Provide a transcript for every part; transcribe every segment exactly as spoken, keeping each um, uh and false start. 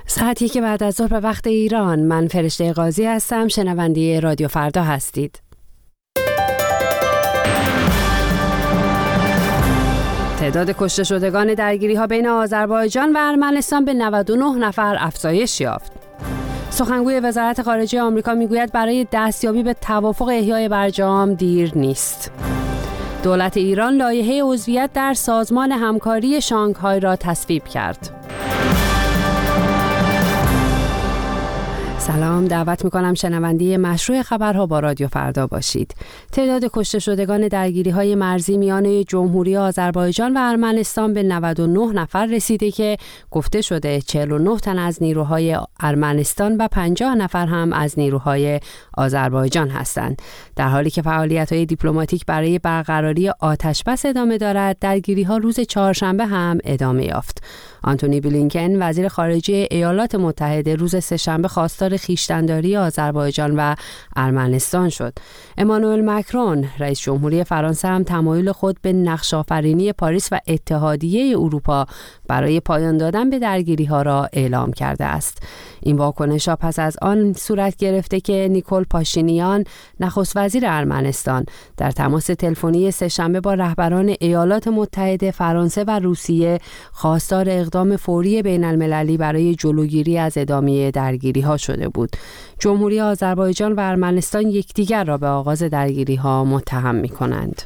ساعتی که بعد از ظهر به وقت ایران. من فرشته قاضی هستم. شنونده رادیو فردا هستید. تعداد کشته شدگان درگیری‌ها بین آذربایجان و ارمنستان به نود و نه نفر افزایش یافت. سخنگوی وزارت خارجه آمریکا میگوید برای دستیابی به توافق احیای برجام دیر نیست. دولت ایران لایحه عضویت در سازمان همکاری شانگهای را تصویب کرد. سلام، دعوت میکنم شنونده مشروع خبرها با رادیو فردا باشید. تعداد کشته شدگان درگیری‌های مرزی میان جمهوری آذربایجان و ارمنستان به نود و نه نفر رسیده که گفته شده چهل و نه تن از نیروهای ارمنستان و پنجاه نفر هم از نیروهای آذربایجان هستند. در حالی که فعالیت‌های دیپلماتیک برای برقراری آتش‌بس ادامه دارد، درگیری‌ها روز چهارشنبه هم ادامه یافت. آنتونی بلینکن وزیر خارجه ایالات متحده روز سه‌شنبه خواستار خویشتن‌داری آذربایجان و ارمنستان شد. امانوئل مکرون رئیس جمهوری فرانسه هم تمایل خود به نقش‌آفرینی پاریس و اتحادیه اروپا برای پایان دادن به درگیری‌ها را اعلام کرده است. این واکنش‌ها پس از آن صورت گرفته که نیکول پاشینیان نخست وزیر ارمنستان در تماس تلفنی سه‌شنبه با رهبران ایالات متحده، فرانسه و روسیه خواستار اقدام فوری بین المللی برای جلوگیری از ادامه درگیری‌ها شده بود. جمهوری آذربایجان و ارمنستان یکدیگر را به آغاز درگیری‌ها متهم می‌کنند.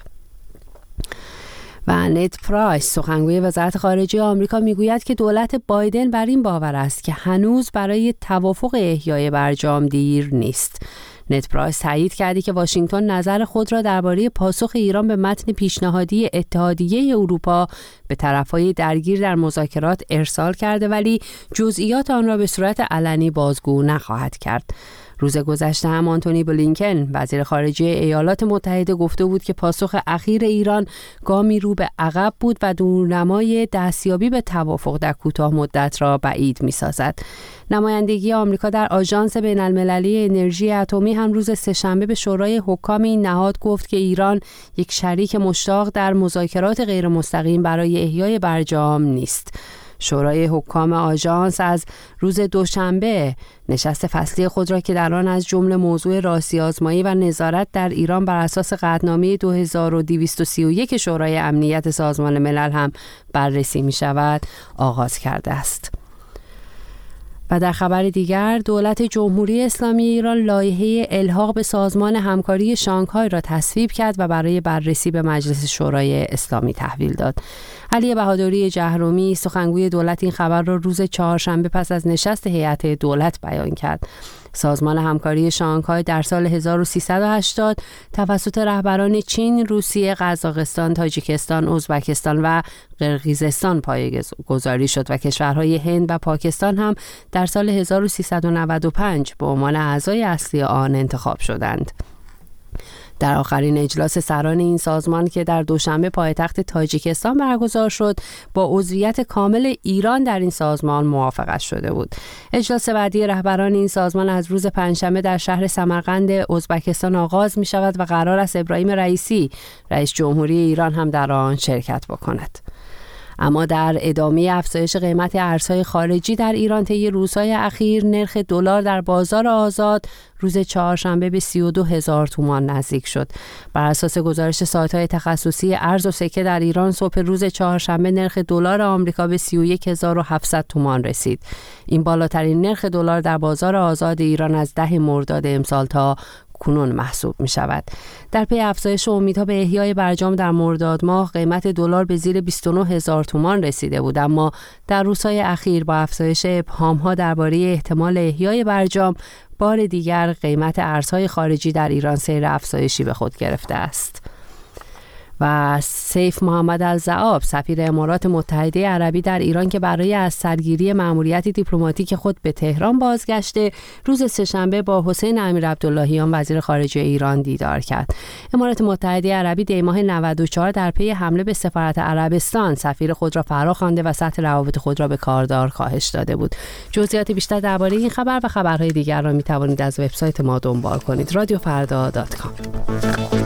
و نت پرایس سخنگوی وزارت خارجه آمریکا میگوید که دولت بایدن بر این باور است که هنوز برای توافق احیای برجام دیر نیست. نت پرایس تایید کرده که واشنگتن نظر خود را درباره پاسخ ایران به متن پیشنهادی اتحادیه اروپا به طرفهای درگیر در مذاکرات ارسال کرده، ولی جزئیات آن را به صورت علنی بازگو نخواهد کرد. روز گذشته هم آنتونی بلینکن وزیر خارجه ایالات متحده گفته بود که پاسخ اخیر ایران گامی رو به عقب بود و دورنمای دستیابی به توافق در کوتاه مدت را بعید می‌سازد. نمایندگی آمریکا در آژانس بین‌المللی انرژی اتمی هم روز سه‌شنبه به شورای حکام این نهاد گفت که ایران یک شریک مشتاق در مذاکرات غیرمستقیم برای احیای برجام نیست. شورای حکام آژانس از روز دوشنبه نشست فصلی خود را که در آن از جمله موضوع راستی‌آزمایی و نظارت در ایران بر اساس قطعنامه دو هزار و دویست و سی و یک شورای امنیت سازمان ملل هم بررسی می شود آغاز کرده است. و در خبر دیگر، دولت جمهوری اسلامی ایران لایحه الحاق به سازمان همکاری شانگهای را تصویب کرد و برای بررسی به مجلس شورای اسلامی تحویل داد. علی بهادری جهرومی سخنگوی دولت این خبر را روز چهارشنبه پس از نشست هیئت دولت بیان کرد. سازمان همکاری شانگهای در سال هزار و سیصد و هشتاد توسط رهبران چین، روسیه، قزاقستان، تاجیکستان، ازبکستان و قرقیزستان پایه‌گذاری شد و کشورهای هند و پاکستان هم در سال هزار و سیصد و نود و پنج به عنوان اعضای اصلی آن انتخاب شدند. در آخرین اجلاس سران این سازمان که در دوشنبه پایتخت تاجیکستان برگزار شد، با عضویت کامل ایران در این سازمان موافقت شده بود. اجلاس بعدی رهبران این سازمان از روز پنجشنبه در شهر سمرقند ازبکستان آغاز می شود و قرار است ابراهیم رئیسی رئیس جمهوری ایران هم در آن شرکت بکند. اما در ادامه افزایش قیمت ارزهای خارجی در ایران طی روزهای اخیر، نرخ دلار در بازار آزاد روز چهارشنبه به سی و دو هزار تومان نزدیک شد. بر اساس گزارش سایت‌های تخصصی ارز و سکه در ایران، صبح روز چهارشنبه نرخ دلار آمریکا به سی و یک هزار و هفتصد تومان رسید. این بالاترین نرخ دلار در بازار آزاد ایران از ده مرداد امسال تا کنون محسوب می شود. در پی افزایش امیدها به احیای برجام در مرداد ماه، قیمت دلار به زیر بیست و نه هزار تومان رسیده بود، اما در روزهای اخیر با افزایش ابهام‌ها درباره احتمال احیای برجام، بار دیگر قیمت ارزهای خارجی در ایران سیر افزایشی به خود گرفته است. و سیف محمد الزعاب سفیر امارات متحده عربی در ایران که برای از سرگیری مأموریت دیپلماتیک خود به تهران بازگشته، روز سه‌شنبه با حسین امیرعبداللهیان وزیر خارجه ایران دیدار کرد. امارات متحده عربی دی ماه نود و چهار در پی حمله به سفارت عربستان سفیر خود را فراخوانده و سطح روابط خود را به کاردار کاهش داده بود. جزئیات بیشتر درباره این خبر و خبرهای دیگر را می توانید از وبسایت ما دنبال کنید. رادیو فردا دات کام.